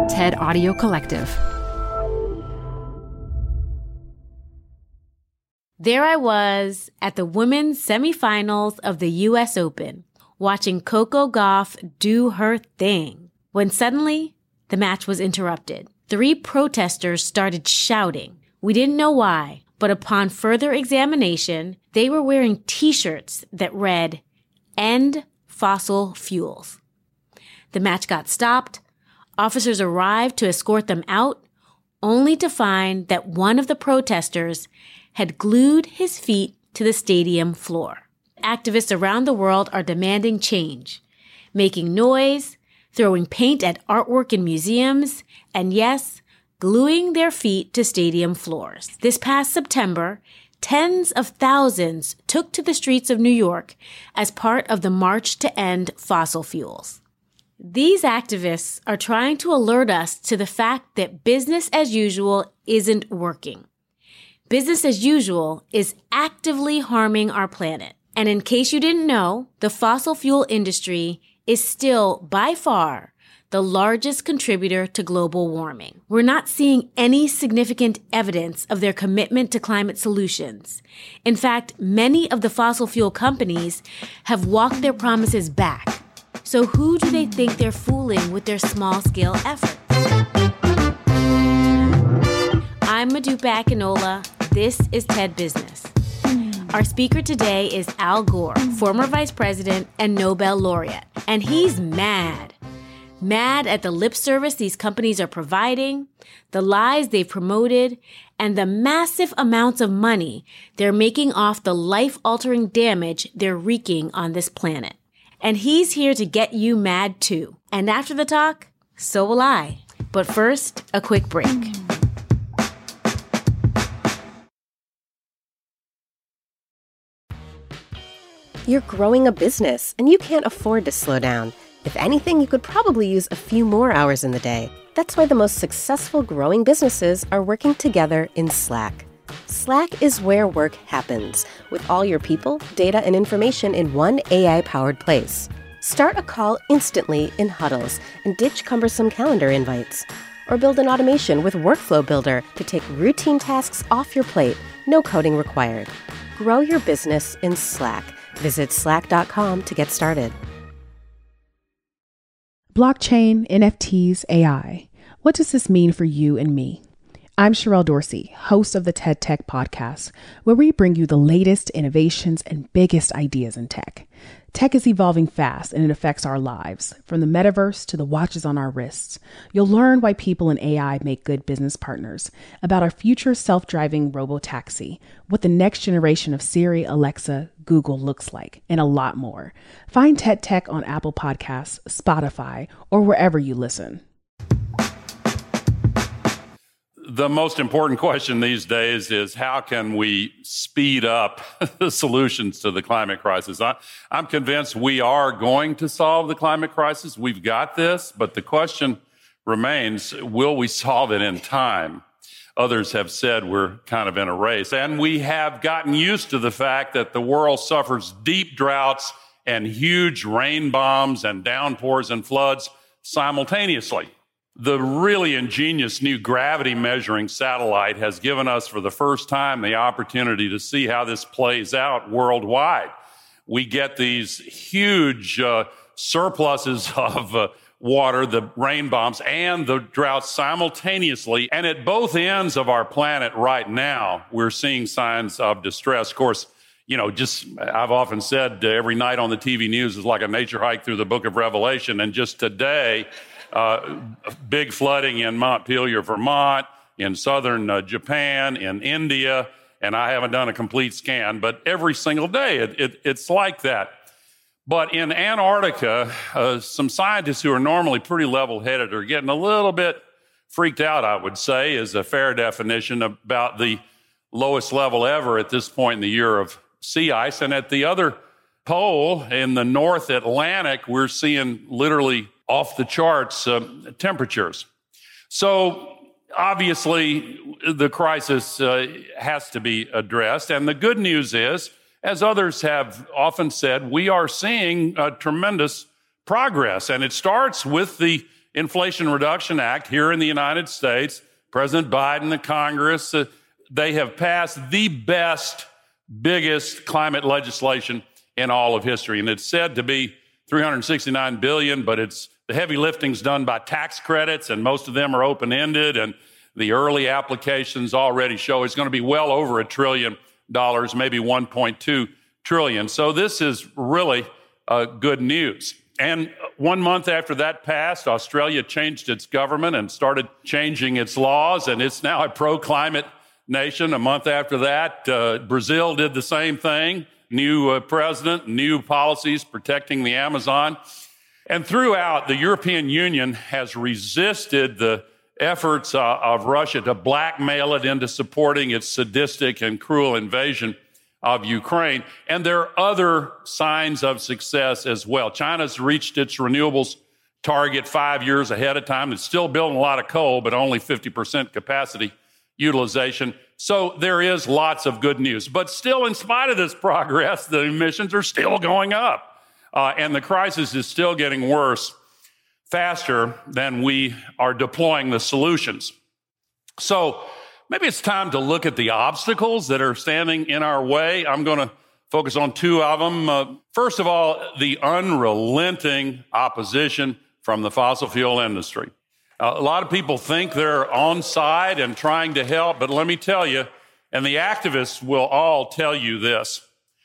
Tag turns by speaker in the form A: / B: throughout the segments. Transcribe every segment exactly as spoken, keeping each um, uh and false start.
A: TED Audio Collective.
B: There I was at the women's semifinals of the U S Open, watching Coco Gauff do her thing, when suddenly the match was interrupted. Three protesters started shouting. We didn't know why, but upon further examination, they were wearing T-shirts that read, "End Fossil Fuels." The match got stopped. Officers arrived to escort them out, only to find that one of the protesters had glued his feet to the stadium floor. Activists around the world are demanding change, making noise, throwing paint at artwork in museums, and yes, gluing their feet to stadium floors. This past September, tens of thousands took to the streets of New York as part of the March to End Fossil Fuels. These activists are trying to alert us to the fact that business as usual isn't working. Business as usual is actively harming our planet. And in case you didn't know, the fossil fuel industry is still, by far, the largest contributor to global warming. We're not seeing any significant evidence of their commitment to climate solutions. In fact, many of the fossil fuel companies have walked their promises back. So who do they think they're fooling with their small-scale efforts? I'm Modupe Akinola. This is TED Business. Our speaker today is Al Gore, former vice president and Nobel laureate. And he's mad. Mad at the lip service these companies are providing, the lies they've promoted, and the massive amounts of money they're making off the life-altering damage they're wreaking on this planet. And he's here to get you mad too. And after the talk, so will I. But first, a quick break.
C: You're growing a business, and you can't afford to slow down. If anything, you could probably use a few more hours in the day. That's why the most successful growing businesses are working together in Slack. Slack is where work happens, with all your people, data, and information in one A I-powered place. Start a call instantly in huddles and ditch cumbersome calendar invites. Or build an automation with Workflow Builder to take routine tasks off your plate, no coding required. Grow your business in Slack. Visit slack dot com to get started.
D: Blockchain, N F Ts, A I. What does this mean for you and me? I'm Sherelle Dorsey, host of the TED Tech Podcast, where we bring you the latest innovations and biggest ideas in tech. Tech is evolving fast and it affects our lives, from the metaverse to the watches on our wrists. You'll learn why people in A I make good business partners, about our future self-driving robo-taxi, what the next generation of Siri, Alexa, Google looks like, and a lot more. Find TED Tech on Apple Podcasts, Spotify, or wherever you listen.
E: The most important question these days is how can we speed up the solutions to the climate crisis? I, I'm convinced we are going to solve the climate crisis. We've got this, but the question remains, will we solve it in time? Others have said we're kind of in a race, and we have gotten used to the fact that the world suffers deep droughts and huge rain bombs and downpours and floods simultaneously. The really ingenious new gravity measuring satellite has given us for the first time the opportunity to see how this plays out worldwide. We get these huge uh, surpluses of uh, water, the rain bombs, and the droughts simultaneously. And at both ends of our planet right now, we're seeing signs of distress. Of course, you know, just I've often said uh, every night on the T V news is like a nature hike through the book of Revelation. And just today, Uh, big flooding in Montpelier, Vermont, in southern uh, Japan, in India, and I haven't done a complete scan, but every single day it, it, it's like that. But in Antarctica, uh, some scientists who are normally pretty level-headed are getting a little bit freaked out, I would say, is a fair definition, about the lowest level ever at this point in the year of sea ice. And at the other pole, in the North Atlantic, we're seeing literally off the charts uh, temperatures. So obviously the crisis uh, has to be addressed. And the good news is, as others have often said, we are seeing uh, tremendous progress. And it starts with the Inflation Reduction Act here in the United States. President Biden, the Congress, uh, they have passed the best, biggest climate legislation in all of history. And it's said to be three hundred sixty-nine billion dollars, but it's the heavy lifting's done by tax credits, and most of them are open-ended, and the early applications already show it's going to be well over a trillion dollars, maybe one point two trillion. So this is really uh, good news. And one month after that passed, Australia changed its government and started changing its laws, and it's now a pro-climate nation. A month after that, uh, Brazil did the same thing. New uh, president, new policies protecting the Amazon. And throughout, the European Union has resisted the efforts uh, of Russia to blackmail it into supporting its sadistic and cruel invasion of Ukraine. And there are other signs of success as well. China's reached its renewables target five years ahead of time. It's still building a lot of coal, but only fifty percent capacity utilization. So there is lots of good news. But still, in spite of this progress, the emissions are still going up. Uh, and the crisis is still getting worse faster than we are deploying the solutions. So maybe it's time to look at the obstacles that are standing in our way. I'm going to focus on two of them. Uh, first of all, the unrelenting opposition from the fossil fuel industry. Uh, a lot of people think they're on side and trying to help, but let me tell you, and the activists will all tell you this,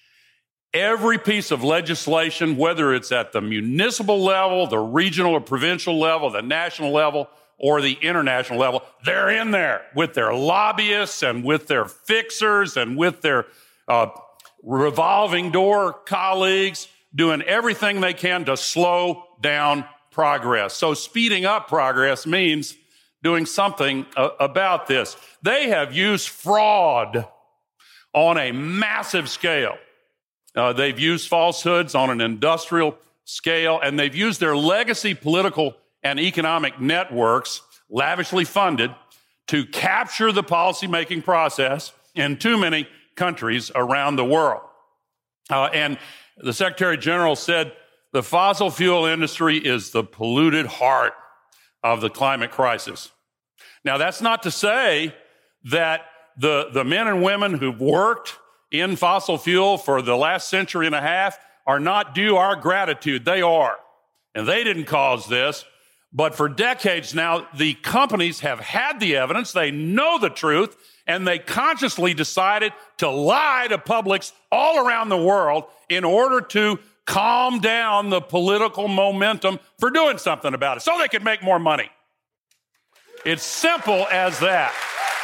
E: every piece of legislation, whether it's at the municipal level, the regional or provincial level, the national level, or the international level, they're in there with their lobbyists and with their fixers and with their uh, revolving door colleagues, doing everything they can to slow down progress. So speeding up progress means doing something uh, about this. They have used fraud on a massive scale. Uh, they've used falsehoods on an industrial scale, and they've used their legacy political and economic networks, lavishly funded, to capture the policymaking process in too many countries around the world. Uh, and the Secretary General said the fossil fuel industry is the polluted heart of the climate crisis. Now, that's not to say that the, the men and women who've worked in fossil fuel for the last century and a half are not due our gratitude. They are. And they didn't cause this. But for decades now, the companies have had the evidence, they know the truth, and they consciously decided to lie to publics all around the world in order to calm down the political momentum for doing something about it, so they could make more money. It's simple as that.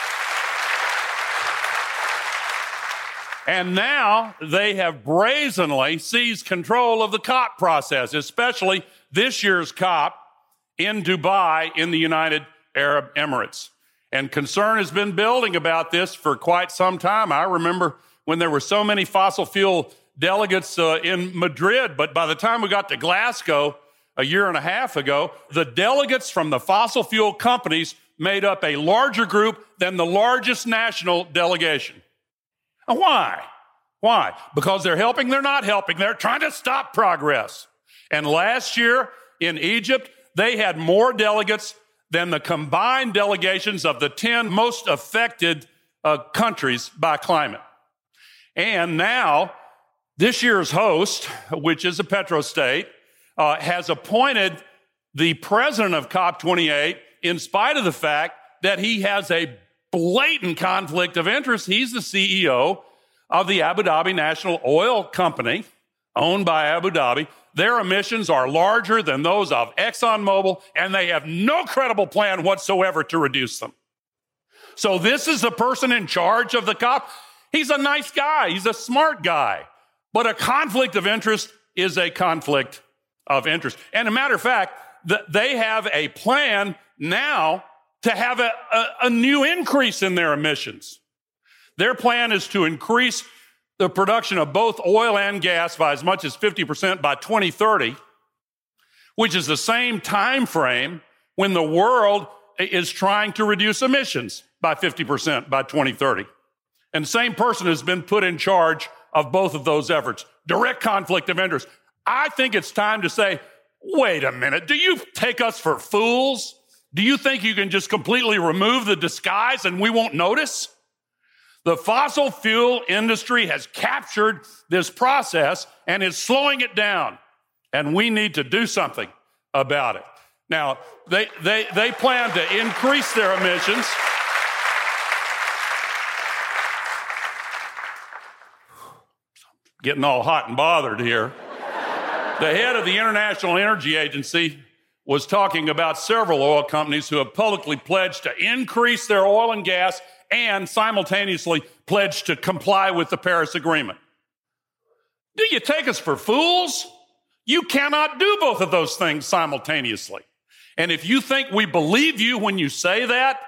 E: And now they have brazenly seized control of the COP process, especially this year's COP in Dubai in the United Arab Emirates. And concern has been building about this for quite some time. I remember when there were so many fossil fuel delegates uh, in Madrid, but by the time we got to Glasgow a year and a half ago, the delegates from the fossil fuel companies made up a larger group than the largest national delegation. Why? Why? Because they're helping, they're not helping. They're trying to stop progress. And last year in Egypt, they had more delegates than the combined delegations of the ten most affected uh, countries by climate. And now, this year's host, which is a petrostate, uh, has appointed the president of COP twenty-eight in spite of the fact that he has a blatant conflict of interest. He's the C E O of the Abu Dhabi National Oil Company, owned by Abu Dhabi. Their emissions are larger than those of ExxonMobil, and they have no credible plan whatsoever to reduce them. So this is the person in charge of the COP. He's a nice guy. He's a smart guy. But a conflict of interest is a conflict of interest. And a matter of fact, th- they have a plan now to have a, a, a new increase in their emissions. Their plan is to increase the production of both oil and gas by as much as fifty percent by twenty thirty, which is the same time frame when the world is trying to reduce emissions by fifty percent by twenty thirty. And the same person has been put in charge of both of those efforts. Direct conflict of interest. I think it's time to say, wait a minute, do you take us for fools? Do you think you can just completely remove the disguise and we won't notice? The fossil fuel industry has captured this process and is slowing it down, and we need to do something about it. Now, they, they, they plan to increase their emissions. Getting all hot and bothered here. The head of the International Energy Agency was talking about several oil companies who have publicly pledged to increase their oil and gas and simultaneously pledged to comply with the Paris Agreement. Do you take us for fools? You cannot do both of those things simultaneously. And if you think we believe you when you say that,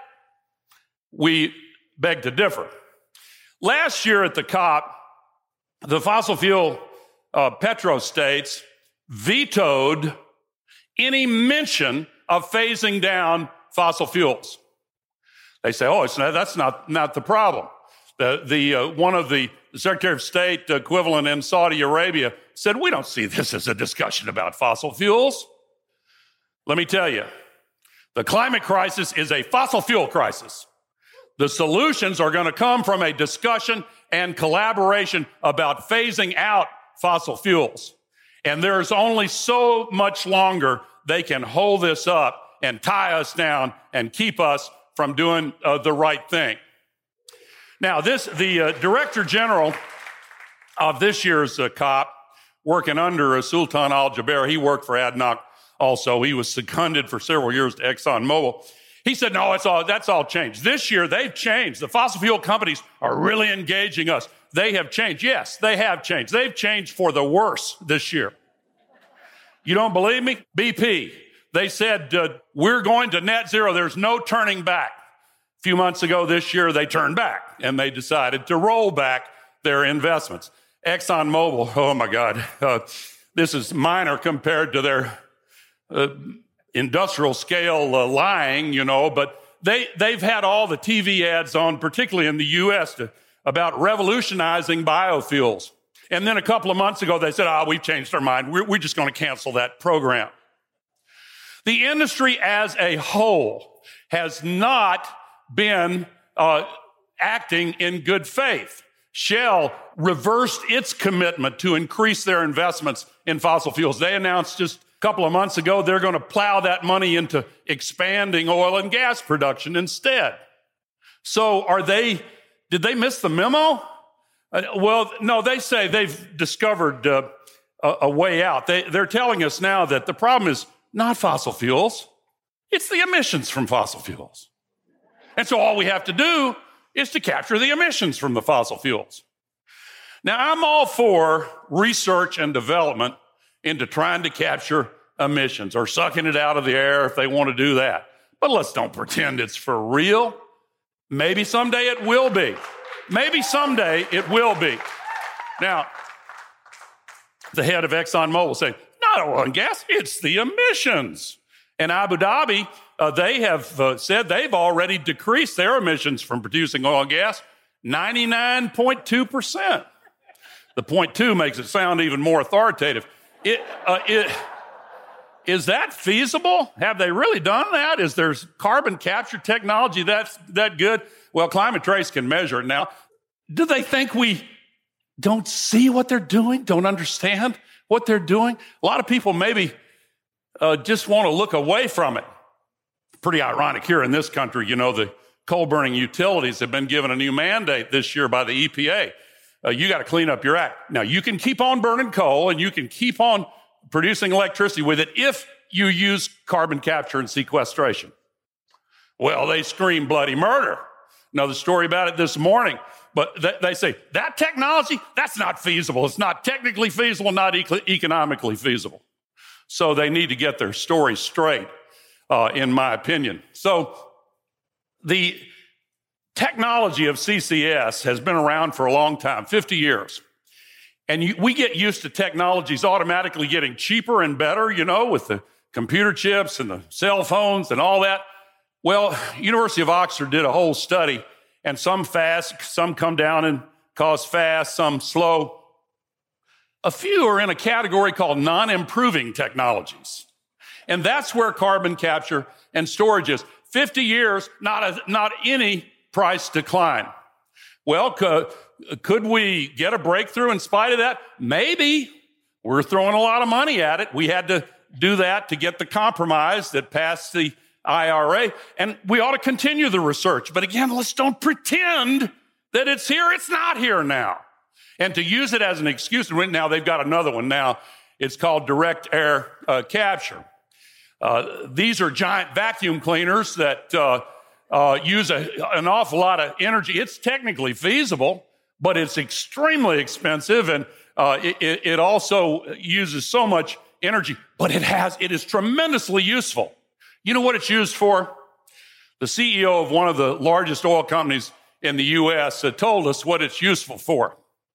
E: we beg to differ. Last year at the COP, the fossil fuel uh, petrostates vetoed any mention of phasing down fossil fuels. They say, oh, it's not, that's not, not the problem. The, the, uh, one of the, the Secretary of State equivalent in Saudi Arabia said, we don't see this as a discussion about fossil fuels. Let me tell you, the climate crisis is a fossil fuel crisis. The solutions are going to come from a discussion and collaboration about phasing out fossil fuels. And there's only so much longer they can hold this up and tie us down and keep us from doing uh, the right thing. Now, this the uh, Director General of this year's uh, COP, working under uh, Sultan Al-Jaber, he worked for A D N O C also. He was seconded for several years to ExxonMobil. He said, no, it's all, that's all changed. This year, they've changed. The fossil fuel companies are really engaging us. They have changed. Yes, they have changed. They've changed for the worse this year. You don't believe me? B P, they said, uh, we're going to net zero. There's no turning back. A few months ago this year, they turned back, and they decided to roll back their investments. ExxonMobil, oh, my God, uh, this is minor compared to their uh, industrial scale uh, lying, you know, but they, they've had all the T V ads on, particularly in the U S, to, about revolutionizing biofuels. And then a couple of months ago, they said, oh, we've changed our mind. We're, we're just going to cancel that program. The industry as a whole has not been uh, acting in good faith. Shell reversed its commitment to increase their investments in fossil fuels. They announced just a couple of months ago they're going to plow that money into expanding oil and gas production instead. So are they, did they miss the memo? Uh, well, no, they say they've discovered uh, a, a way out. They, they're telling us now that the problem is not fossil fuels. It's the emissions from fossil fuels. And so all we have to do is to capture the emissions from the fossil fuels. Now, I'm all for research and development into trying to capture emissions or sucking it out of the air if they want to do that. But let's don't pretend it's for real. Maybe someday it will be. Maybe someday it will be. Now, the head of ExxonMobil saying, not oil and gas, it's the emissions. In Abu Dhabi, uh, they have uh, said they've already decreased their emissions from producing oil and gas ninety-nine point two percent. The point two makes it sound even more authoritative. It, uh, it, is that feasible? Have they really done that? Is there carbon capture technology that's that good? Well, Climate Trace can measure it now. Do they think we don't see what they're doing, don't understand what they're doing? A lot of people maybe uh, just want to look away from it. Pretty ironic here in this country, you know, the coal-burning utilities have been given a new mandate this year by the E P A. Uh, you got to clean up your act. Now, you can keep on burning coal and you can keep on producing electricity with it if you use carbon capture and sequestration. Well, they scream bloody murder. Another story about it this morning. But th- they say, that technology, that's not feasible. It's not technically feasible, not e- economically feasible. So they need to get their story straight, uh, in my opinion. So the technology of C C S has been around for a long time, fifty years. And you, we get used to technologies automatically getting cheaper and better, you know, with the computer chips and the cell phones and all that. Well, University of Oxford did a whole study, and some fast, some come down and cause fast, some slow. A few are in a category called non-improving technologies. And that's where carbon capture and storage is. fifty years, not, a, not any price decline. Well, co- could we get a breakthrough in spite of that? Maybe. We're throwing a lot of money at it. We had to do that to get the compromise that passed the I R A. And we ought to continue the research. But again, let's don't pretend that it's here. It's not here now. And to use it as an excuse, now they've got another one now. It's called direct air uh, capture. Uh, these are giant vacuum cleaners that uh, uh, use a, an awful lot of energy. It's technically feasible, but it's extremely expensive, and uh, it, it also uses so much energy. But it has it is tremendously useful. You know what it's used for? The C E O of one of the largest oil companies in the U S uh, told us what it's useful for.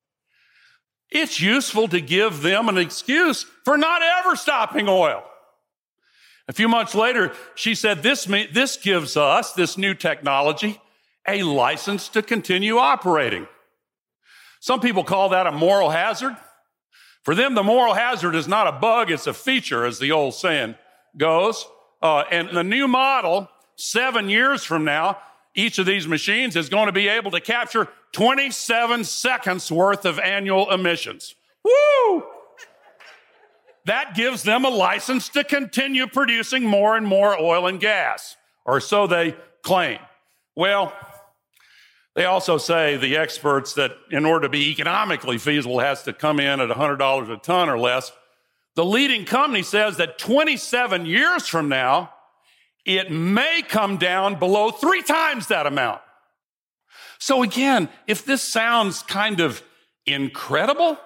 E: It's useful to give them an excuse for not ever stopping oil. A few months later, she said, this, this gives us, this new technology, a license to continue operating. Some people call that a moral hazard. For them, the moral hazard is not a bug, it's a feature, as the old saying goes. Uh, and the new model, seven years from now, each of these machines is going to be able to capture twenty-seven seconds worth of annual emissions. Woo! That gives them a license to continue producing more and more oil and gas, or so they claim. Well, they also say, the experts, that in order to be economically feasible, it has to come in at one hundred dollars a ton or less. The leading company says that twenty-seven years from now, it may come down below three times that amount. So again, if this sounds kind of incredible,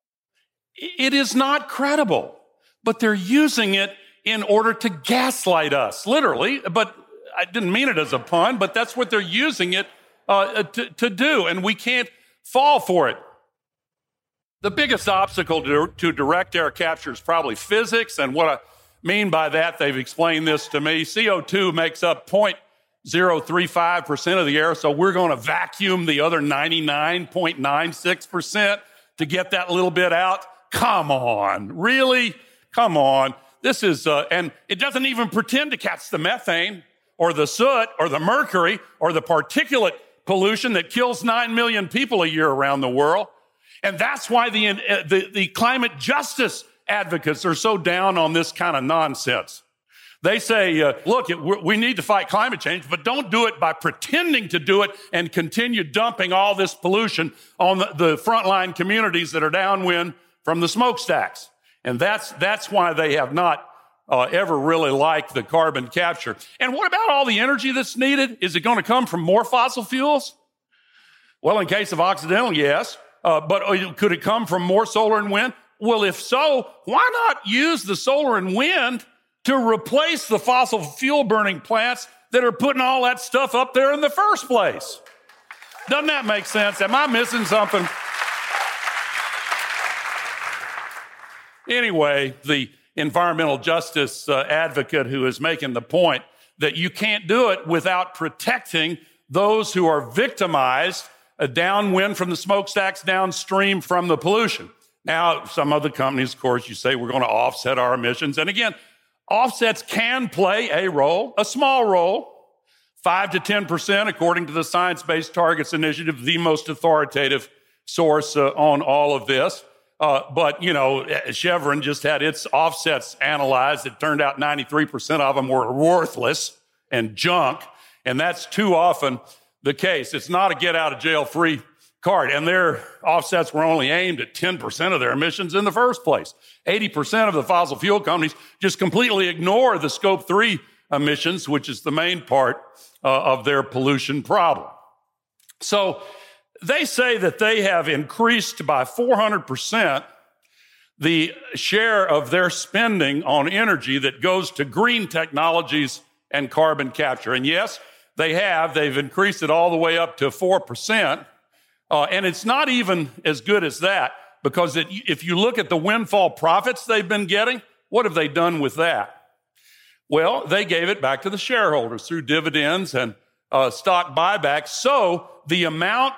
E: it is not credible, but they're using it in order to gaslight us, literally. But I didn't mean it as a pun, but that's what they're using it uh, to, to do, and we can't fall for it. The biggest obstacle to, to direct air capture is probably physics, and what I mean by that, they've explained this to me. C O two makes up zero point zero three five percent of the air, so we're going to vacuum the other ninety-nine point nine six percent to get that little bit out. Come on, really? Come on. This is, uh, and it doesn't even pretend to catch the methane or the soot or the mercury or the particulate pollution that kills nine million people a year around the world. And that's why the, uh, the, the climate justice advocates are so down on this kind of nonsense. They say, uh, look, it, we need to fight climate change, but don't do it by pretending to do it and continue dumping all this pollution on the, the frontline communities that are downwind from the smokestacks. And that's, that's why they have not uh, ever really liked the carbon capture. And what about all the energy that's needed? Is it going to come from more fossil fuels? Well, in case of Occidental, yes. Uh, but could it come from more solar and wind? Well, if so, why not use the solar and wind to replace the fossil fuel burning plants that are putting all that stuff up there in the first place? Doesn't that make sense? Am I missing something? Anyway, the environmental justice uh, advocate who is making the point that you can't do it without protecting those who are victimized uh, downwind from the smokestacks, downstream from the pollution. Now, some other companies, of course, you say we're going to offset our emissions. And again, offsets can play a role, a small role, five to ten percent, according to the Science Based Targets Initiative, the most authoritative source uh, on all of this. Uh, but, you know, Chevron just had its offsets analyzed. It turned out ninety-three percent of them were worthless and junk, and that's too often the case. It's not a get-out-of-jail-free card, and their offsets were only aimed at ten percent of their emissions in the first place. eighty percent of the fossil fuel companies just completely ignore the scope three emissions, which is the main part uh, of their pollution problem. So they say that they have increased by four hundred percent the share of their spending on energy that goes to green technologies and carbon capture. And yes, they have. They've increased it all the way up to four percent. Uh, and it's not even as good as that, because it, if you look at the windfall profits they've been getting, what have they done with that? Well, they gave it back to the shareholders through dividends and uh, stock buybacks. So the amount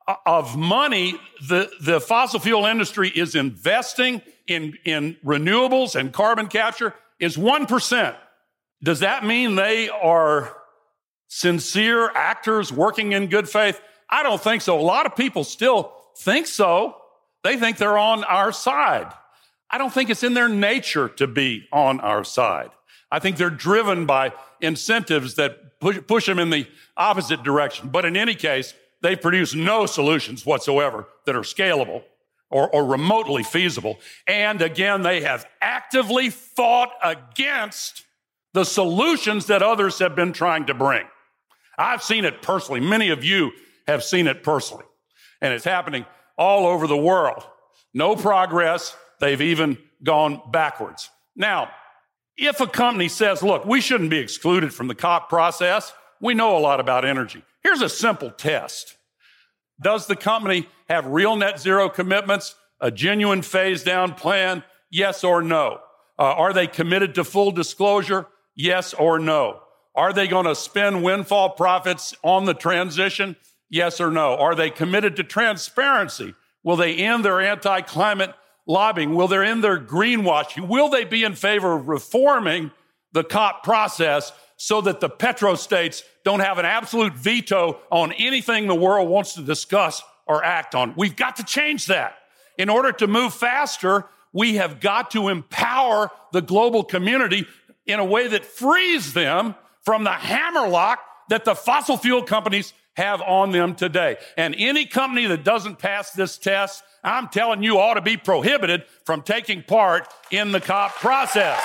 E: of money the, the fossil fuel industry is investing in, in renewables and carbon capture is one percent. Does that mean they are sincere actors working in good faith? I don't think so. A lot of people still think so. They think they're on our side. I don't think it's in their nature to be on our side. I think they're driven by incentives that push, push them in the opposite direction. But in any case, they produce no solutions whatsoever that are scalable or, or remotely feasible. And again, they have actively fought against the solutions that others have been trying to bring. I've seen it personally. Many of you have seen it personally. And it's happening all over the world. No progress. They've even gone backwards. Now, if a company says, look, we shouldn't be excluded from the COP process, we know a lot about energy. Here's a simple test. Does the company have real net zero commitments, a genuine phase down plan? Yes or no? Uh, are they committed to full disclosure? Yes or no? Are they going to spend windfall profits on the transition? Yes or no? Are they committed to transparency? Will they end their anti-climate lobbying? Will they end their greenwashing? Will they be in favor of reforming the COP process so that the petrostates don't have an absolute veto on anything the world wants to discuss or act on? We've got to change that. In order to move faster, we have got to empower the global community in a way that frees them from the hammerlock that the fossil fuel companies have on them today. And any company that doesn't pass this test, I'm telling you, ought to be prohibited from taking part in the COP process.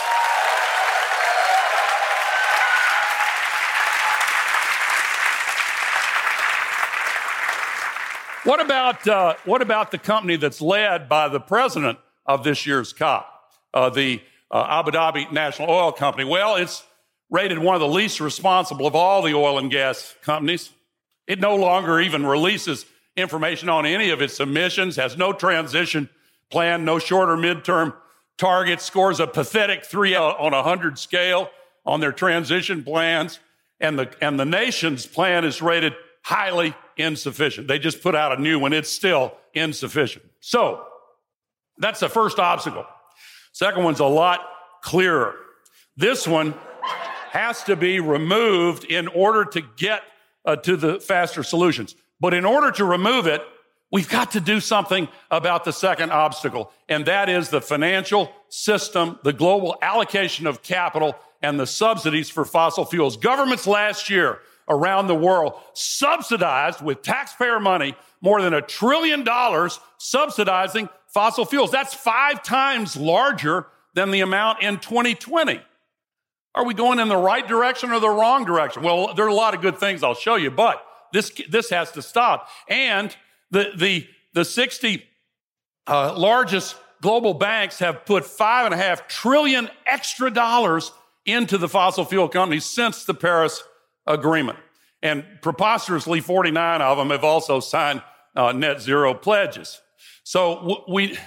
E: What about, uh, what about the company that's led by the president of this year's COP, uh, the uh, Abu Dhabi National Oil Company? Well, it's rated one of the least responsible of all the oil and gas companies. It no longer even releases information on any of its emissions, has no transition plan, no short or midterm targets, scores a pathetic three on a hundred scale on their transition plans, and the, and the nation's plan is rated highly insufficient. They just put out a new one. It's still insufficient. So that's the first obstacle. Second one's a lot clearer. This one has to be removed in order to get uh, to the faster solutions. But in order to remove it, we've got to do something about the second obstacle, and that is the financial system, the global allocation of capital, and the subsidies for fossil fuels. Governments last year around the world subsidized with taxpayer money more than a trillion dollars subsidizing fossil fuels. That's five times larger than the amount in twenty twenty. Are we going in the right direction or the wrong direction? Well, there are a lot of good things I'll show you, but this this has to stop. And the the the sixty uh, largest global banks have put five and a half trillion extra dollars into the fossil fuel companies since the Paris Agreement. And preposterously, forty-nine of them have also signed uh, net zero pledges. So we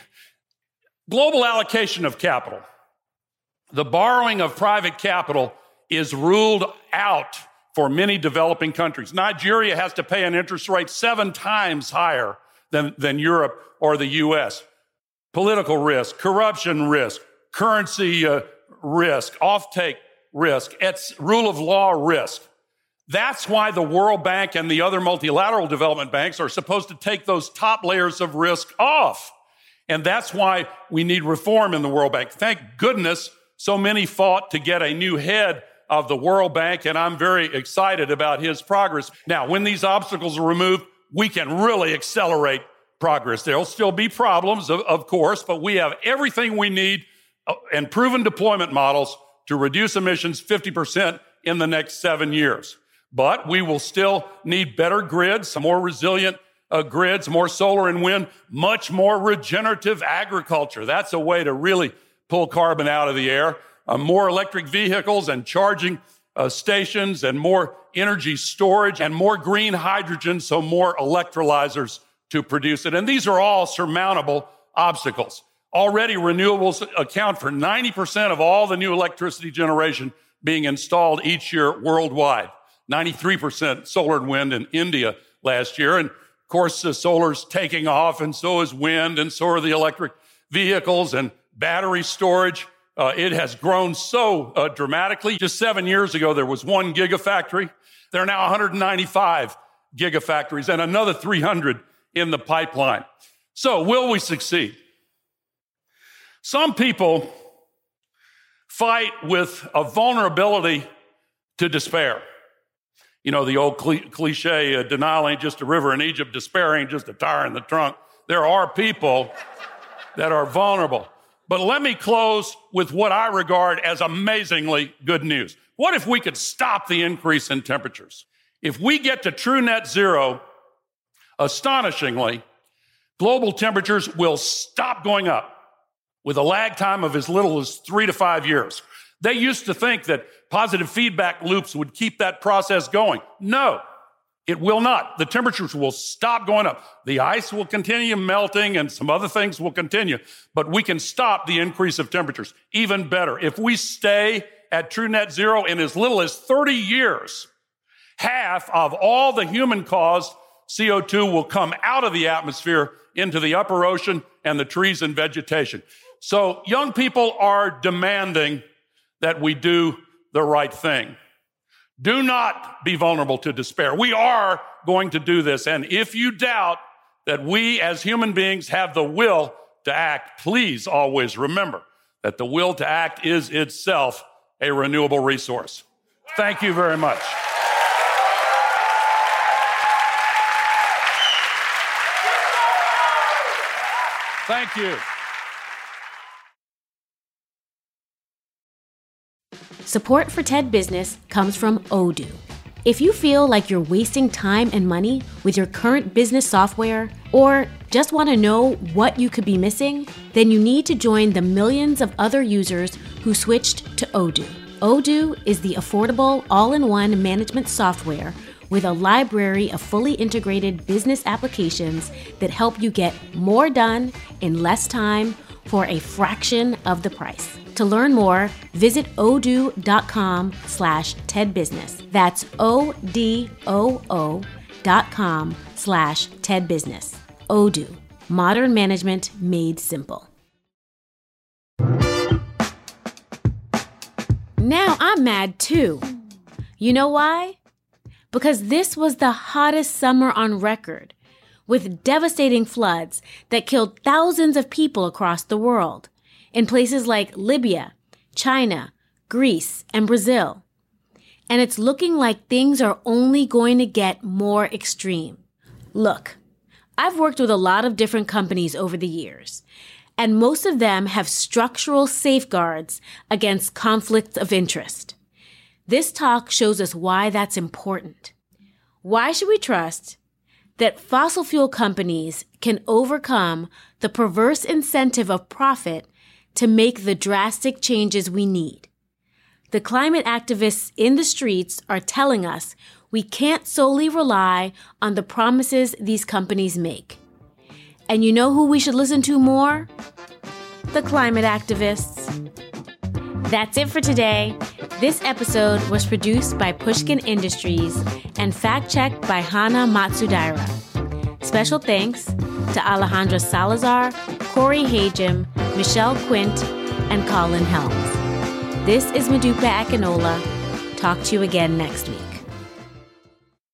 E: global allocation of capital. The borrowing of private capital is ruled out for many developing countries. Nigeria has to pay an interest rate seven times higher than, than Europe or the U S. Political risk, corruption risk, currency uh, risk, offtake risk, it's rule of law risk. That's why the World Bank and the other multilateral development banks are supposed to take those top layers of risk off. And that's why we need reform in the World Bank. Thank goodness so many fought to get a new head of the World Bank, and I'm very excited about his progress. Now, when these obstacles are removed, we can really accelerate progress. There'll still be problems, of, of course, but we have everything we need uh, and proven deployment models to reduce emissions fifty percent in the next seven years. But we will still need better grids, more resilient uh, grids, more solar and wind, much more regenerative agriculture. That's a way to really pull carbon out of the air, uh, more electric vehicles and charging uh, stations, and more energy storage, and more green hydrogen, so more electrolyzers to produce it. And these are all surmountable obstacles. Already, renewables account for ninety percent of all the new electricity generation being installed each year worldwide. ninety-three percent solar and wind in India last year. And of course, uh, solar's taking off, and so is wind, and so are the electric vehicles and battery storage. Uh, it has grown so uh, dramatically. Just seven years ago, there was one gigafactory. There are now one hundred ninety-five gigafactories and another three hundred in the pipeline. So will we succeed? Some people fight with a vulnerability to despair. You know, the old cliche, uh, denial ain't just a river in Egypt, despair ain't just a tire in the trunk. There are people that are vulnerable. But let me close with what I regard as amazingly good news. What if we could stop the increase in temperatures? If we get to true net zero, astonishingly, global temperatures will stop going up with a lag time of as little as three to five years. They used to think that positive feedback loops would keep that process going. No, it will not. The temperatures will stop going up. The ice will continue melting and some other things will continue, but we can stop the increase of temperatures. Even better, if we stay at true net zero in as little as thirty years, half of all the human-caused C O two will come out of the atmosphere into the upper ocean and the trees and vegetation. So young people are demanding that we do the right thing. Do not be vulnerable to despair. We are going to do this. And if you doubt that we as human beings have the will to act, please always remember that the will to act is itself a renewable resource. Thank you very much. Thank you.
B: Support for TED Business comes from Odoo. If you feel like you're wasting time and money with your current business software, or just want to know what you could be missing, then you need to join the millions of other users who switched to Odoo. Odoo is the affordable, all-in-one management software with a library of fully integrated business applications that help you get more done in less time for a fraction of the price. To learn more, visit odoo.com slash TEDbusiness. That's O-D-O-O dot com slash TEDbusiness. Odoo, modern management made simple. Now I'm mad too. You know why? Because this was the hottest summer on record, with devastating floods that killed thousands of people across the world, in places like Libya, China, Greece, and Brazil. And it's looking like things are only going to get more extreme. Look, I've worked with a lot of different companies over the years, and most of them have structural safeguards against conflicts of interest. This talk shows us why that's important. Why should we trust that fossil fuel companies can overcome the perverse incentive of profit to make the drastic changes we need? The climate activists in the streets are telling us we can't solely rely on the promises these companies make. And you know who we should listen to more? The climate activists. That's it for today. This episode was produced by Pushkin Industries and fact-checked by Hana Matsudaira. Special thanks to Alejandra Salazar, Corey Hajim, Michelle Quint, and Colin Helms. This is Modupe Akinola. Talk to you again next week.